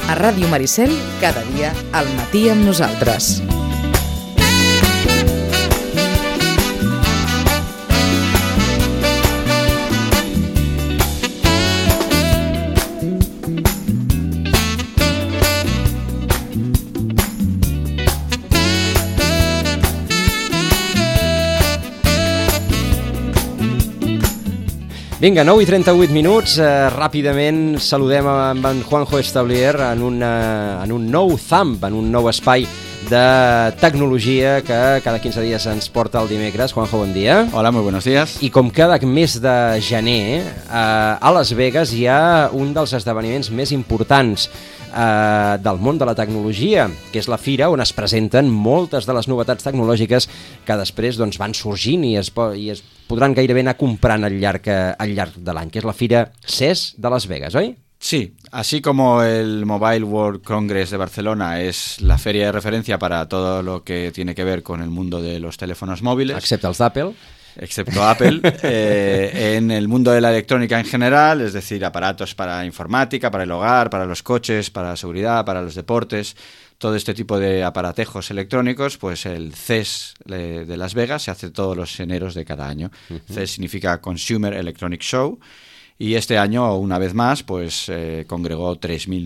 A Ràdio Maricel, cada dia al matí amb nosaltres. Vinga, 9:38, ràpidament saludem amb en Juanjo Establier en un nou Thumb, en un nou espai de tecnologia que cada 15 dies ens porta el dimecres. Juanjo, bon dia. Hola, muy buenos días. I com cada mes de gener, a Las Vegas hi ha un dels esdeveniments més importants del món de la tecnologia, que és la fira on es presenten moltes de les novetats tecnològiques que després van sorgint i es podran gairebé anar comprant al llarg de l'any, que és la fira CES de Las Vegas, oi? Sí, así como el Mobile World Congress de Barcelona es la feria de referencia para todo lo que tiene que ver con el mundo de los teléfonos móviles. Excepte els d'Apple. Excepto Apple, en el mundo de la electrónica en general, es decir, aparatos para informática, para el hogar, para los coches, para la seguridad, para los deportes, todo este tipo de aparatejos electrónicos, pues el CES de Las Vegas se hace todos los eneros de cada año. CES significa Consumer Electronic Show, y este año, una vez más, pues congregó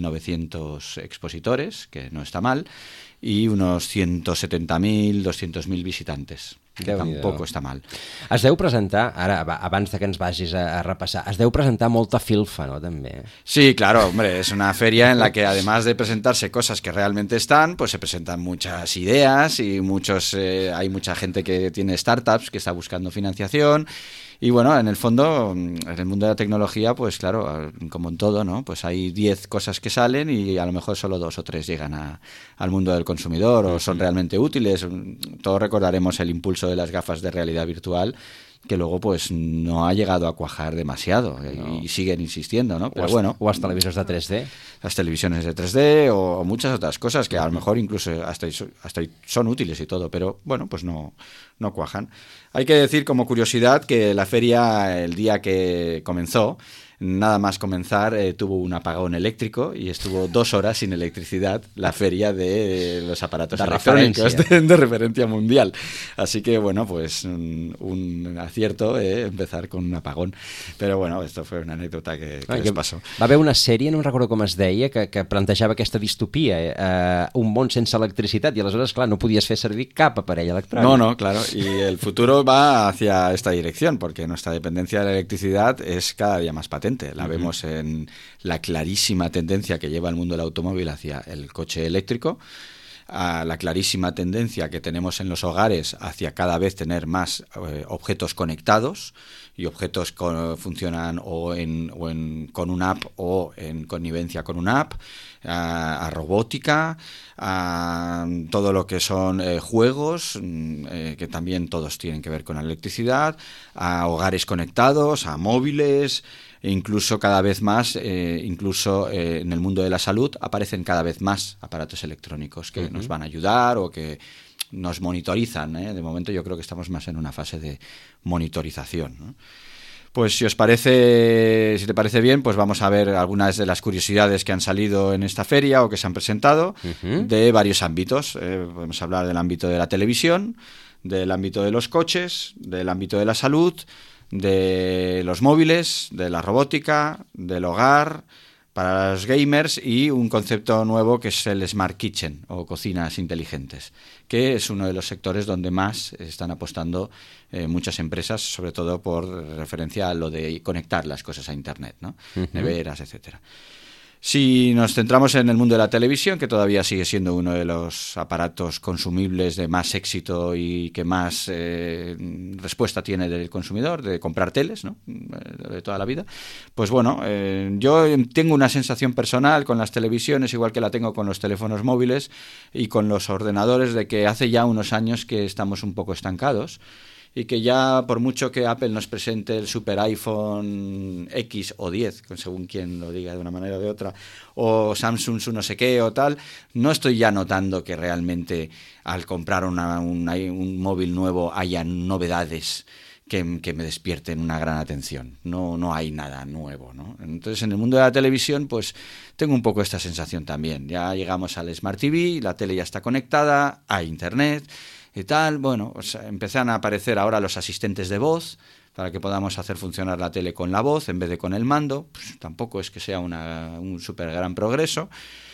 3.900 expositores, que no está mal, y unos 170.000, 200.000 visitantes, que tampoc està mal. Es deu presentar, ara, abans de que ens vagis a repassar, es deu presentar molta filfa, ¿no?, també. Sí, claro, hombre, es una feria en la que además de presentarse cosas que realmente están, pues se presentan muchas ideas y hay mucha gente que tiene startups que está buscando financiación. Y bueno, en el fondo, en el mundo de la tecnología, pues claro, como en todo, ¿no? Pues hay 10 cosas que salen y a lo mejor solo 2 o 3 llegan al mundo del consumidor o son realmente útiles. Todos recordaremos el impulso de las gafas de realidad virtual, que luego pues no ha llegado a cuajar demasiado y siguen insistiendo, ¿no? Pero bueno, o las televisores de 3D. Las televisiones de 3D o muchas otras cosas que a lo mejor incluso hasta son útiles y todo, pero bueno, pues no cuajan. Hay que decir como curiosidad que la feria, el día que comenzó, nada más comenzar, tuvo un apagón eléctrico y estuvo 2 horas sin electricidad la feria de los aparatos electrónicos de referencia mundial. Así que, bueno, pues un acierto empezar con un apagón. Però, bueno, esto fue una anécdota que les passó. Va haver una sèrie, no recordo com es deia, que plantejava aquesta distopia, un món sense electricitat, i aleshores, clar, no podies fer servir cap aparell electrònic. No, claro, y el futuro va hacia esta dirección, porque nuestra dependencia de la electricidad es cada día más patente. La vemos en la clarísima tendencia que lleva el mundo del automóvil hacia el coche eléctrico, a la clarísima tendencia que tenemos en los hogares hacia cada vez tener más objetos conectados, y objetos que funcionan con una app o en connivencia con una app, a robótica, a todo lo que son juegos, que también todos tienen que ver con la electricidad, a hogares conectados, a móviles. E incluso cada vez más, en el mundo de la salud, aparecen cada vez más aparatos electrónicos que nos van a ayudar o que nos monitorizan. De momento yo creo que estamos más en una fase de monitorización, ¿no? Pues si te parece bien, pues vamos a ver algunas de las curiosidades que han salido en esta feria o que se han presentado de varios ámbitos. Podemos hablar del ámbito de la televisión, del ámbito de los coches, del ámbito de la salud, de los móviles, de la robótica, del hogar, para los gamers, y un concepto nuevo que es el Smart Kitchen o cocinas inteligentes, que es uno de los sectores donde más están apostando muchas empresas, sobre todo por referencia a lo de conectar las cosas a Internet, ¿no? Neveras, etcétera. Si nos centramos en el mundo de la televisión, que todavía sigue siendo uno de los aparatos consumibles de más éxito y que más respuesta tiene del consumidor, de comprar teles, ¿no?, de toda la vida, pues bueno, yo tengo una sensación personal con las televisiones, igual que la tengo con los teléfonos móviles y con los ordenadores, de que hace ya unos años que estamos un poco estancados. Y que ya, por mucho que Apple nos presente el super iPhone X o 10, según quien lo diga de una manera o de otra, o Samsung su no sé qué o tal, no estoy ya notando que realmente al comprar un móvil nuevo haya novedades que me despierten una gran atención. No hay nada nuevo, ¿no? Entonces, en el mundo de la televisión, pues tengo un poco esta sensación también. Ya llegamos al Smart TV, la tele ya está conectada, hay Internet y tal. Bueno, pues empiezan a aparecer ahora los asistentes de voz para que podamos hacer funcionar la tele con la voz en vez de con el mando. Pues tampoco es que sea un súper gran progreso.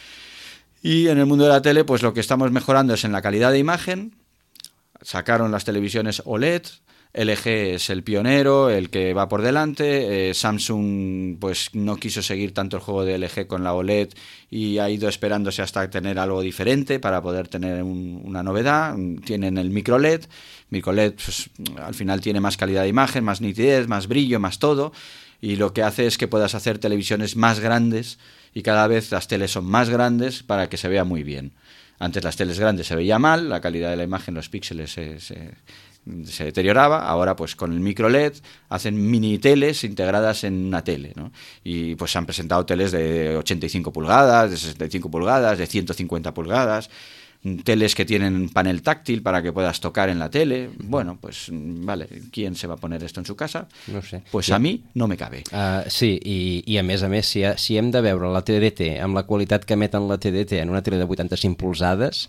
Y en el mundo de la tele, pues lo que estamos mejorando es en la calidad de imagen. Sacaron las televisiones OLED. LG es el pionero, el que va por delante. Samsung pues no quiso seguir tanto el juego de LG con la OLED y ha ido esperándose hasta tener algo diferente para poder tener una novedad. Tienen el micro LED. Micro LED pues, al final tiene más calidad de imagen, más nitidez, más brillo, más todo. Y lo que hace es que puedas hacer televisiones más grandes y cada vez las teles son más grandes para que se vea muy bien. Antes las teles grandes se veía mal, la calidad de la imagen, los píxeles se deterioraba. Ahora pues con el micro LED hacen mini teles integradas en una tele, ¿no? Y pues se han presentado teles de 85 pulgadas, de 65 pulgadas, de 150 pulgadas, teles que tienen panel táctil para que puedas tocar en la tele. Bueno, pues vale, ¿quién se va a poner esto en su casa? No sé. Pues Sí. a mi no me cabe. Sí, i a més, si hem de veure la TDT amb la qualitat que emeten la TDT en una tele de 85 polzades,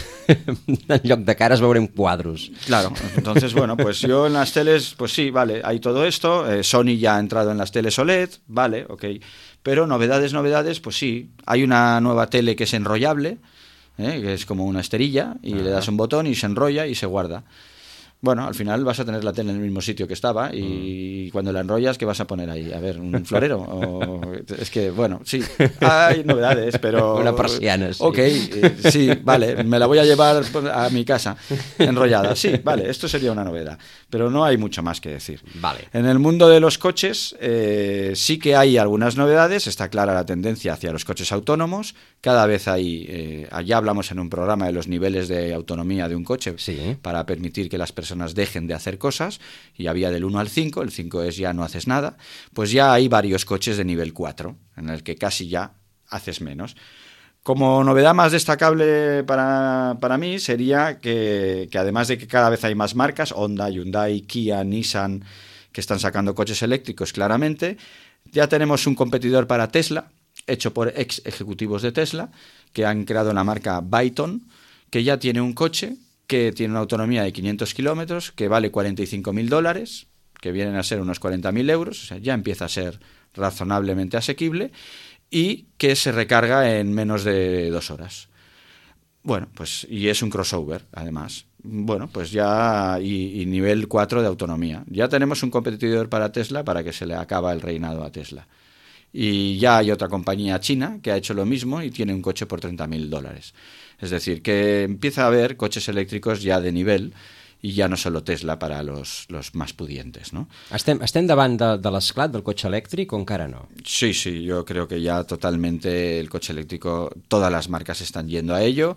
en lloc de cares veurem quadros. Claro, entonces bueno, pues yo en las teles, pues sí, vale, hay todo esto. Sony ya ha entrado en las teles OLED, vale, ok. Pero novedades, pues sí. Hay una nueva tele que es enrollable, que es como una esterilla, y le das un botón y se enrolla y se guarda. Bueno, al final vas a tener la tele en el mismo sitio que estaba y cuando la enrollas, ¿qué vas a poner ahí? A ver, ¿un florero? Es que, bueno, sí, hay novedades, pero... Una persiana, sí. Ok, sí, vale, me la voy a llevar a mi casa enrollada. Sí, vale, esto sería una novedad, pero no hay mucho más que decir. Vale. En el mundo de los coches sí que hay algunas novedades, está clara la tendencia hacia los coches autónomos, cada vez hay, allá hablamos en un programa de los niveles de autonomía de un coche, Sí. para permitir que las personas dejen de hacer cosas, y había del 1 al 5, el 5 es ya no haces nada, pues ya hay varios coches de nivel 4, en el que casi ya haces menos. Como novedad más destacable para mí sería que además de que cada vez hay más marcas, Honda, Hyundai, Kia, Nissan, que están sacando coches eléctricos claramente, ya tenemos un competidor para Tesla, hecho por ex ejecutivos de Tesla, que han creado la marca Byton, que ya tiene un coche que tiene una autonomía de 500 kilómetros, que vale $45.000, que vienen a ser unos 40.000 euros, o sea, ya empieza a ser razonablemente asequible, y que se recarga en menos de 2 horas. Bueno, pues, y es un crossover, además. Bueno, pues ya, y nivel 4 de autonomía. Ya tenemos un competidor para Tesla, para que se le acaba el reinado a Tesla. Y ya hay otra compañía china que ha hecho lo mismo y tiene un coche por $30.000. Es decir, que empieza a haber coches eléctricos ya de nivel i ja no solo Tesla para los más pudientes, ¿no? Estem davant de l'esclat del cotxe elèctric o encara no? Sí, yo creo que ya totalmente el coche eléctrico, todas las marcas están yendo a ello.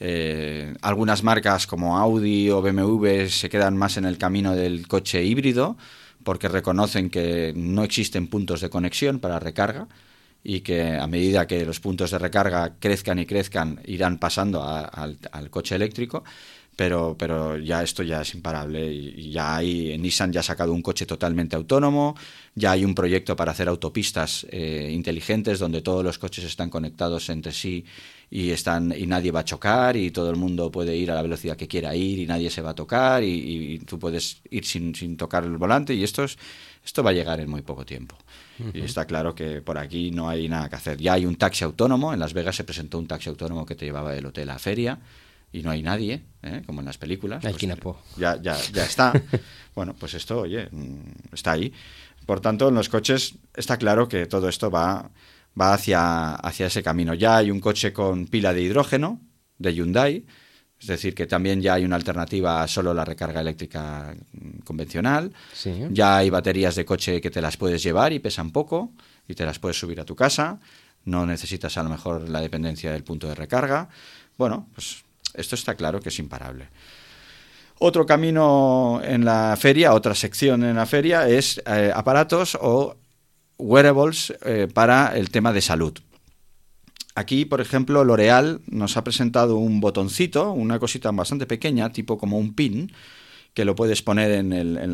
Algunas marcas como Audi o BMW se quedan más en el camino del coche híbrido porque reconocen que no existen puntos de conexión para recarga y que a medida que los puntos de recarga crezcan y crezcan irán pasando al coche eléctrico. Pero ya esto ya es imparable y ya hay, Nissan ya ha sacado un coche totalmente autónomo, ya hay un proyecto para hacer autopistas inteligentes donde todos los coches están conectados entre sí y nadie va a chocar y todo el mundo puede ir a la velocidad que quiera ir y nadie se va a tocar y tú puedes ir sin tocar el volante y esto va a llegar en muy poco tiempo. Uh-huh. Y está claro que por aquí no hay nada que hacer. Ya hay un taxi autónomo, en Las Vegas se presentó un taxi autónomo que te llevaba del hotel a la feria y no hay nadie, como en las películas. Ay, pues, ya está. Bueno, pues esto, oye, está ahí. Por tanto, en los coches está claro que todo esto va hacia ese camino. Ya hay un coche con pila de hidrógeno de Hyundai, es decir, que también ya hay una alternativa a solo la recarga eléctrica convencional. Sí. Ya hay baterías de coche que te las puedes llevar y pesan poco y te las puedes subir a tu casa. No necesitas a lo mejor la dependencia del punto de recarga. Bueno, pues esto está claro que es imparable. Otro camino en la feria, otra sección en la feria es aparatos o wearables para el tema de salud. Aquí, por ejemplo, L'Oréal nos ha presentado un botoncito, una cosita bastante pequeña, tipo como un pin, que lo puedes poner en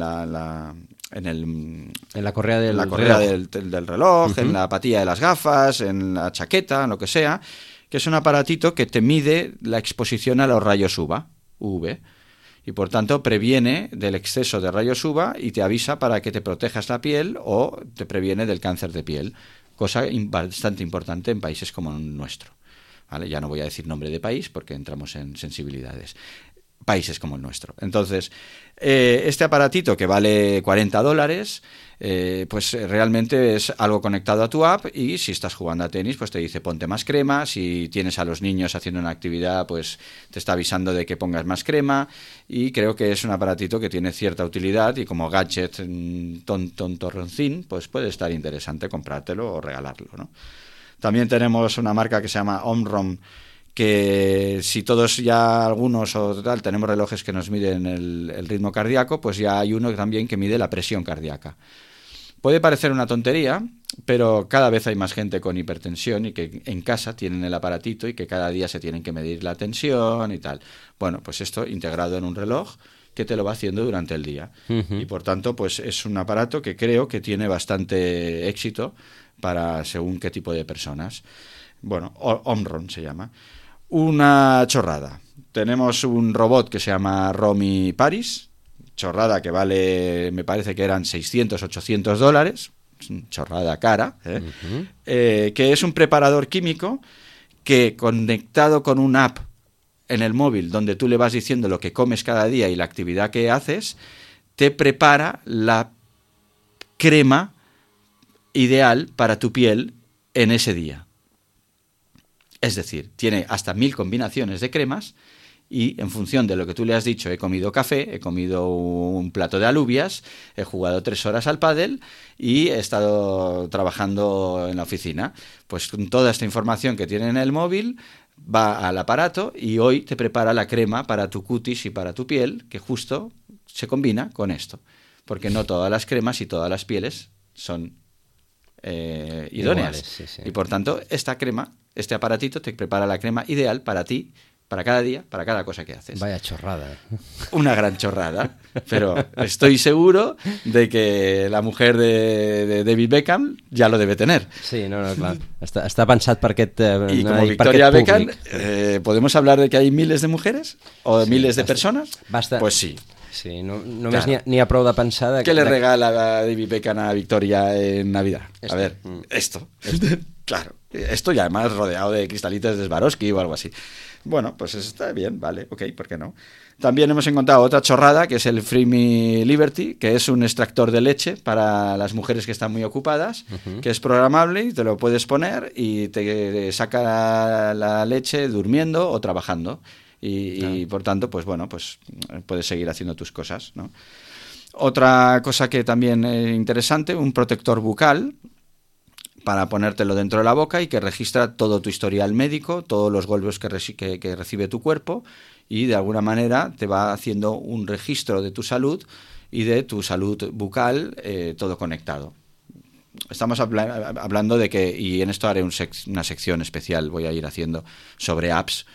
la correa del del reloj, en la patilla de las gafas, en la chaqueta, en lo que sea, que es un aparatito que te mide la exposición a los rayos UV, y por tanto previene del exceso de rayos UV y te avisa para que te protejas la piel o te previene del cáncer de piel, cosa bastante importante en países como el nuestro. ¿Vale? Ya no voy a decir nombre de país porque entramos en sensibilidades. Países como el nuestro. Entonces, este aparatito que vale $40, pues realmente es algo conectado a tu app, y si estás jugando a tenis, pues te dice ponte más crema. Si tienes a los niños haciendo una actividad, pues te está avisando de que pongas más crema, y creo que es un aparatito que tiene cierta utilidad, y como gadget tontorroncín, pues puede estar interesante comprártelo o regalarlo, ¿no? También tenemos una marca que se llama Omron, que si todos ya algunos o tal tenemos relojes que nos miden el ritmo cardíaco, pues ya hay uno también que mide la presión cardíaca. Puede parecer una tontería, pero cada vez hay más gente con hipertensión y que en casa tienen el aparatito y que cada día se tienen que medir la tensión y tal. Bueno, pues esto integrado en un reloj que te lo va haciendo durante el día. Y por tanto, pues es un aparato que creo que tiene bastante éxito para según qué tipo de personas. Bueno, Omron se llama. Una chorrada. Tenemos un robot que se llama Romy Paris, chorrada que vale, me parece que eran $600, $800, chorrada cara, que es un preparador químico que, conectado con una app en el móvil donde tú le vas diciendo lo que comes cada día y la actividad que haces, te prepara la crema ideal para tu piel en ese día. Es decir, tiene hasta 1000 combinaciones de cremas, y en función de lo que tú le has dicho, he comido café, he comido un plato de alubias, he jugado 3 horas al pádel y he estado trabajando en la oficina. Pues con toda esta información que tiene en el móvil, va al aparato y hoy te prepara la crema para tu cutis y para tu piel, que justo se combina con esto. Porque no todas las cremas y todas las pieles son idóneas. Iguales, sí. Y por tanto, esta crema, este aparatito te prepara la crema ideal para ti, para cada día, para cada cosa que haces. Vaya chorrada. Una gran chorrada, pero estoy seguro de que la mujer de David Beckham ja lo debe tener. Sí, no, clar. Està pensat per aquest Y no, como per Victoria aquest Beckham, públic. ¿podemos hablar de que hay miles de mujeres? ¿O Sí, miles de personas? Basta. Pues sí. Sí, només Claro. n'hi ha prou de pensar... ¿Qué le regala David Beckham a Victoria en Navidad? Esto. A ver, esto. Claro. Esto ya además rodeado de cristalitos de Swarovski o algo así. Bueno, pues está bien, vale, ok, ¿por qué no? También hemos encontrado otra chorrada, que es el Free Me Liberty, que es un extractor de leche para las mujeres que están muy ocupadas, que es programable y te lo puedes poner y te saca la leche durmiendo o trabajando. Y por tanto, pues bueno, pues puedes seguir haciendo tus cosas, ¿no? Otra cosa que también es interesante, un protector bucal para ponértelo dentro de la boca y que registra todo tu historial médico, todos los golpes que recibe tu cuerpo, y de alguna manera te va haciendo un registro de tu salud y de tu salud bucal, todo conectado. Estamos hablando de que, y en esto haré una sección especial, voy a ir haciendo sobre apps,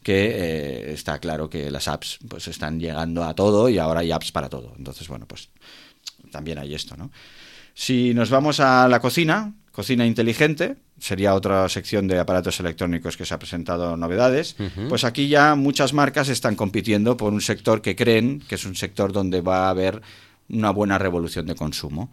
que está claro que las apps pues están llegando a todo y ahora hay apps para todo. Entonces, bueno, pues también hay esto, ¿no? Si nos vamos a la cocina inteligente, sería otra sección de aparatos electrónicos que se ha presentado novedades, pues aquí ya muchas marcas están compitiendo por un sector que creen que es un sector donde va a haber una buena revolución de consumo.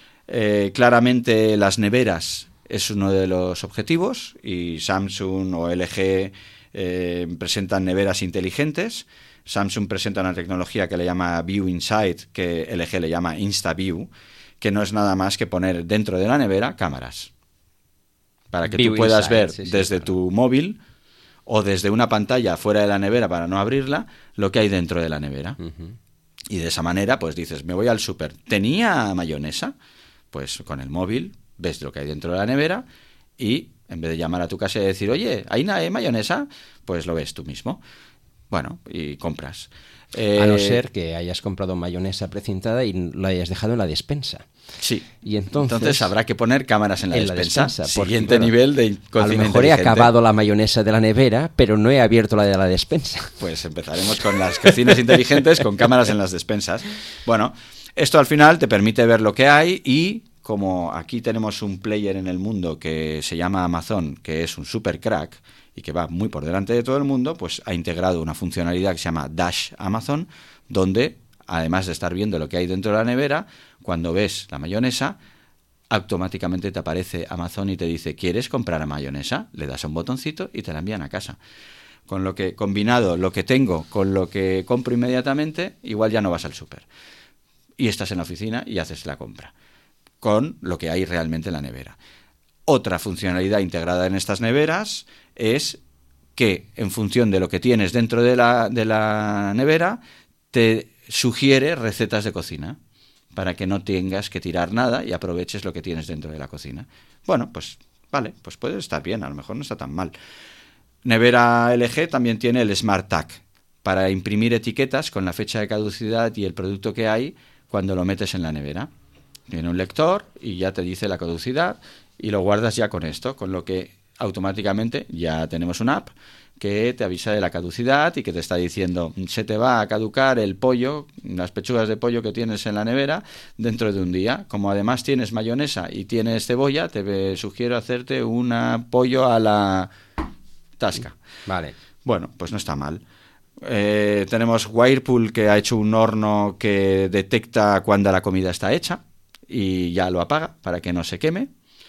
Claramente las neveras es uno de los objetivos, y Samsung o LG presentan neveras inteligentes. Samsung presenta una tecnología que le llama View Insight, que LG le llama InstaView, que no es nada más que poner dentro de la nevera cámaras para que tú puedas ver desde tu móvil o desde una pantalla fuera de la nevera para no abrirla lo que hay dentro de la nevera. Y de esa manera pues dices, me voy al súper, ¿tenía mayonesa? Pues con el móvil ves lo que hay dentro de la nevera y en vez de llamar a tu casa y decir, oye, ¿hay mayonesa? Pues lo ves tú mismo. Bueno, y compras. A no ser que hayas comprado mayonesa precintada y la hayas dejado en la despensa. Sí. Y entonces habrá que poner cámaras en la despensa. Siguiente porque, nivel de cocina a lo mejor inteligente. he acabado la mayonesa de la nevera, pero no he abierto la de la despensa. Pues empezaremos con las cocinas inteligentes con cámaras en las despensas. Bueno, esto al final te permite ver lo que hay y como aquí tenemos un player en el mundo que se llama Amazon, que es un super crack y que va muy por delante de todo el mundo, pues ha integrado una funcionalidad que se llama Dash Amazon, donde, además de estar viendo lo que hay dentro de la nevera, cuando ves la mayonesa, automáticamente te aparece Amazon y te dice, ¿quieres comprar mayonesa? Le das a un botoncito y te la envían a casa. Con lo que, combinado lo que tengo con lo que compro inmediatamente, igual ya no vas al súper. Y estás en la oficina y haces la compra, con lo que hay realmente en la nevera. Otra funcionalidad integrada en estas neveras es que, en función de lo que tienes dentro de la nevera, te sugiere recetas de cocina, para que no tengas que tirar nada y aproveches lo que tienes dentro de la cocina. Bueno, pues vale, pues puede estar bien, a lo mejor no está tan mal. Nevera LG también tiene el Smart Tag, para imprimir etiquetas con la fecha de caducidad y el producto que hay cuando lo metes en la nevera. Tiene un lector y ya te dice la caducidad y lo guardas ya con esto, con lo que automáticamente ya tenemos una app que te avisa de la caducidad y que te está diciendo, se te va a caducar el pollo, las pechugas de pollo que tienes en la nevera dentro de un día. Como además tienes mayonesa y tienes cebolla, te sugiero hacerte un pollo a la tasca. Vale. Bueno, pues no está mal. Tenemos Whirlpool, que ha hecho un horno que detecta cuando la comida está hecha y ya lo apaga para que no se queme.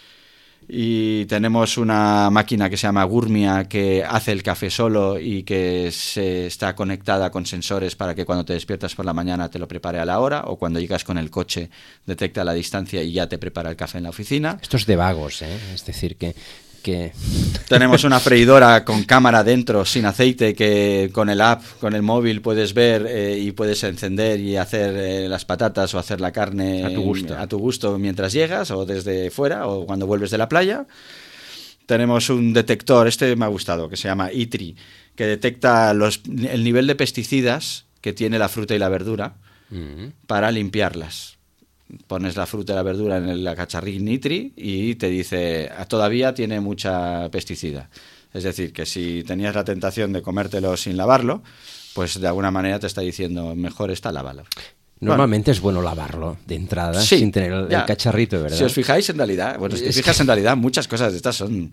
Y tenemos una máquina que se llama Gurmia, que hace el café solo y que está conectada con sensores para que cuando te despiertas por la mañana te lo prepare a la hora, o cuando llegas con el coche detecta la distancia y ya te prepara el café en la oficina. Esto es de vagos, ¿eh? Es decir, que... Tenemos una freidora con cámara dentro, sin aceite, que con el app, con el móvil puedes ver y puedes encender y hacer las patatas o hacer la carne a tu gusto mientras llegas, o desde fuera, o cuando vuelves de la playa. Tenemos un detector, este me ha gustado, que se llama ITRI, que detecta el nivel de pesticidas que tiene la fruta y la verdura para limpiarlas. Pones la fruta y la verdura en la cacharrín ITRI y te dice, todavía tiene mucha pesticida. Es decir, que si tenías la tentación de comértelo sin lavarlo, pues de alguna manera te está diciendo, mejor está, lávalo. Normalmente es bueno lavarlo de entrada, sí, sin tener el cacharrito, ¿verdad? Si os fijáis en realidad, en realidad muchas cosas de estas son...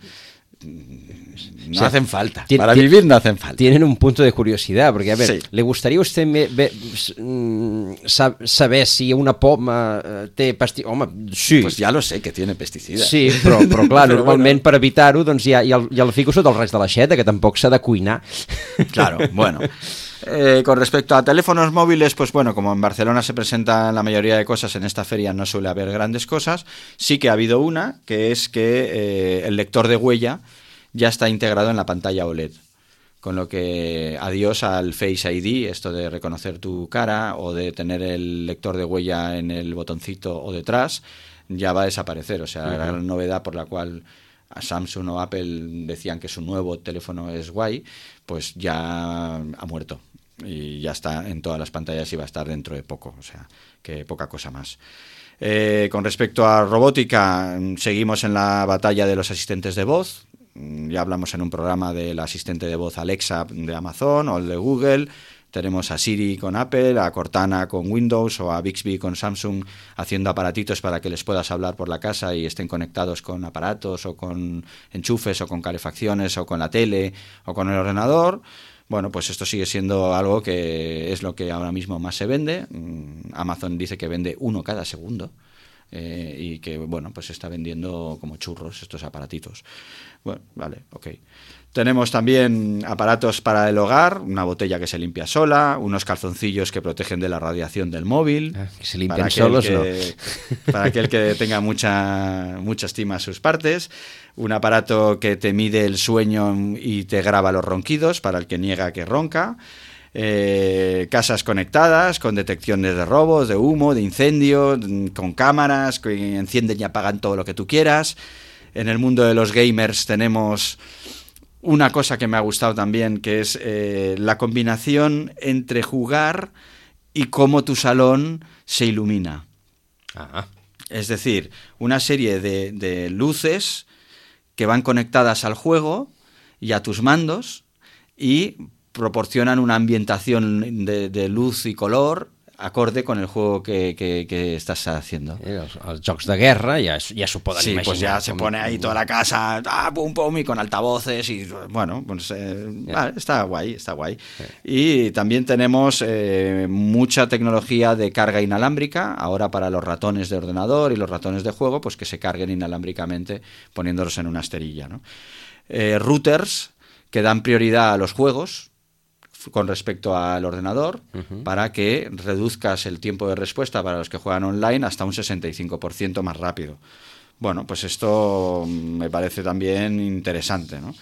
No hacen falta. Para vivir no hacen falta. Tienen un punto de curiosidad, porque a ver, sí. ¿le gustaría a usted saber si una poma té pesticides? Home, sí. Pues ja lo sé, que tiene pesticides. Sí, però clar, normalment per evitar-ho doncs ja el fico sota el res de l'aixeta, que tampoc s'ha de cuinar. Claro, bueno. Con respecto a teléfonos móviles, pues bueno, como en Barcelona se presentan la mayoría de cosas, en esta feria no suele haber grandes cosas. Sí que ha habido una, que es que el lector de huella ya está integrado en la pantalla OLED. Con lo que adiós al Face ID, esto de reconocer tu cara o de tener el lector de huella en el botoncito o detrás, ya va a desaparecer. O sea, la gran novedad por la cual a Samsung o Apple decían que su nuevo teléfono es guay, pues ya ha muerto. Y ya está en todas las pantallas y va a estar dentro de poco. O sea, que poca cosa más. Con respecto a robótica, seguimos en la batalla de los asistentes de voz. Ya hablamos en un programa del asistente de voz Alexa de Amazon o el de Google. Tenemos a Siri con Apple, a Cortana con Windows o a Bixby con Samsung haciendo aparatitos para que les puedas hablar por la casa y estén conectados con aparatos o con enchufes o con calefacciones o con la tele o con el ordenador. Bueno, pues esto sigue siendo algo que es lo que ahora mismo más se vende. Amazon dice que vende uno cada segundo. Y que, bueno, pues se está vendiendo como churros estos aparatitos. Bueno, vale, ok. Tenemos también aparatos para el hogar, una botella que se limpia sola, unos calzoncillos que protegen de la radiación del móvil. Que se limpian solos, ¿no? Para aquel que tenga mucha estima a sus partes. Un aparato que te mide el sueño y te graba los ronquidos, para el que niega que ronca. Casas conectadas con detecciones de robos, de humo, de incendio, con cámaras que encienden y apagan todo lo que tú quieras. En el mundo de los gamers tenemos una cosa que me ha gustado también, que es la combinación entre jugar y cómo tu salón se ilumina. Ah. Es decir, una serie de luces que van conectadas al juego y a tus mandos y proporcionan una ambientación de luz y color acorde con el juego que estás haciendo. Els jocs de guerra ja s'ho poden imaginar. Sí, pues ya se pone ahí toda la casa, pum, pum, y con altavoces, y bueno, pues vale, está guay. Y también tenemos mucha tecnología de carga inalámbrica, ahora para los ratones de ordenador y los ratones de juego, pues que se carguen inalámbricamente poniéndolos en una esterilla, ¿no? Routers que dan prioridad a los juegos con respecto al ordenador, para que reduzcas el tiempo de respuesta para los que juegan online hasta un 65% más rápido. Bueno, pues esto me parece también interesante, ¿no?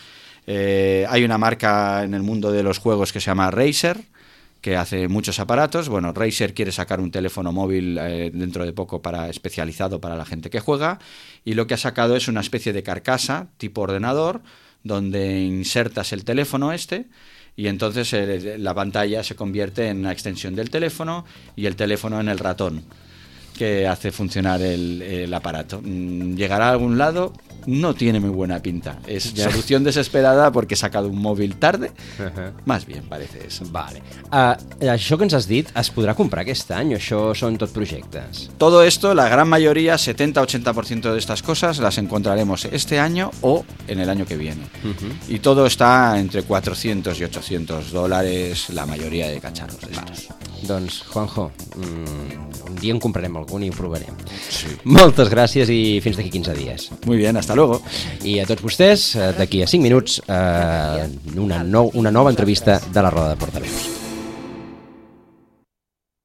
Hay una marca en el mundo de los juegos que se llama Razer, que hace muchos aparatos. Bueno, Razer quiere sacar un teléfono móvil dentro de poco especializado para la gente que juega, y lo que ha sacado es una especie de carcasa tipo ordenador, donde insertas el teléfono y entonces la pantalla se convierte en una extensión del teléfono y el teléfono en el ratón que hace funcionar el aparato. ¿Llegará a algún lado? No tiene muy buena pinta. Es solución desesperada porque he sacado un móvil tarde. Más bien parece eso. Vale. Això que ens has dit, es podrà comprar aquest any o això són tot projectes? Todo esto, la gran mayoría, 70-80% de estas cosas las encontraremos este año o en el año que viene. Y todo está entre $400 y $800, la mayoría de cacharros de estos. Doncs, Juanjo, un dia en comprarem algun i ho provarem. Sí. Moltes gràcies i fins d'aquí 15 dies. Muy bien, hasta luego. I a tots vostès, d'aquí a 5 minuts, una nova entrevista de la Roda de Portaveus.